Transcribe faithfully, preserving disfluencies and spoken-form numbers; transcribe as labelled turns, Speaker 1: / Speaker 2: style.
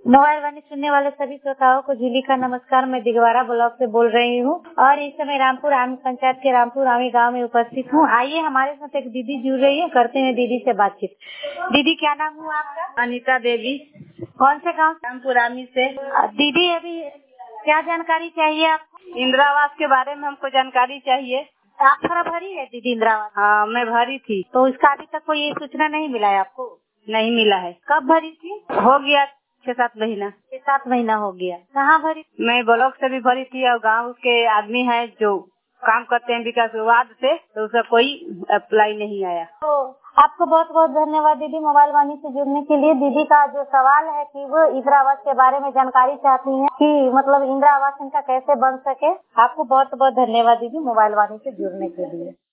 Speaker 1: Mobile वाणी सुनने वाले सभी श्रोताओं को जूली का नमस्कार। मैं दिगवारा ब्लॉक से बोल रही हूँ और इस समय रामपुर आमी पंचायत के रामपुर आमी गांव में उपस्थित हूँ। आइए हमारे साथ एक दीदी जुड़ रही है, करते हैं दीदी से बातचीत। दीदी क्या नाम हुआ आपका?
Speaker 2: अनीता देवी।
Speaker 1: कौन से गांव?
Speaker 2: रामपुर आमी से।
Speaker 1: दीदी अभी क्या जानकारी चाहिए आपको?
Speaker 2: इंदिरा आवास के बारे में हमको जानकारी चाहिए।
Speaker 1: आप थोड़ा भरी है दीदी इंदिरा आवास?
Speaker 2: हाँ मैं भरी थी।
Speaker 1: तो इसका अभी तक कोई सूचना नहीं मिला है आपको?
Speaker 2: नहीं मिला है।
Speaker 1: कब भरी थी?
Speaker 2: हो गया छह सात महीना।
Speaker 1: छह सात महीना हो गया। कहाँ भरी?
Speaker 2: मैं ब्लॉक से भी भरी थी और गांव के आदमी है जो काम करते हैं विकास विभाग से, तो उसका कोई अप्लाई नहीं आया।
Speaker 1: तो आपको बहुत बहुत धन्यवाद दीदी मोबाइल वाणी से जुड़ने के लिए। दीदी का जो सवाल है कि वो इंदिरा आवास के बारे में जानकारी चाहती हैं कि मतलब इंदिरा आवास इनका कैसे बन सके। आपको बहुत बहुत धन्यवाद दीदी मोबाइल वाणी से जुड़ने के लिए।